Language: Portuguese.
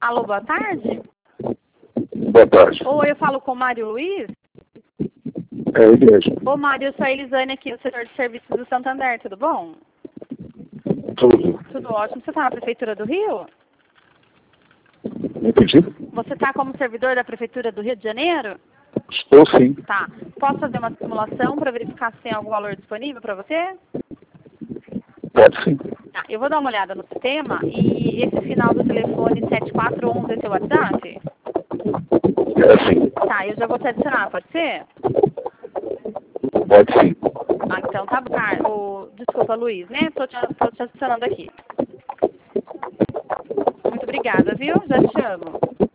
Alô, boa tarde. Boa tarde. Oi, eu falo com o Mário Luiz. É ele mesmo. Ô, Mário, eu sou a Elisane aqui do setor de serviços do Santander, tudo bom? Tudo. Tudo ótimo. Você está na Prefeitura do Rio? Entendi. Você está como servidor da Prefeitura do Rio de Janeiro? Estou sim. Tá. Posso fazer uma simulação para verificar se tem algum valor disponível para você? Pode sim. Tá. Eu vou dar uma olhada no sistema e esse final do telefone 7411 é seu WhatsApp? É sim. Tá, eu já vou te adicionar, pode ser? Pode sim. Ah, então tá bom. Desculpa, Luiz, né? Tô te adicionando aqui. Muito obrigada, viu? Já te chamo.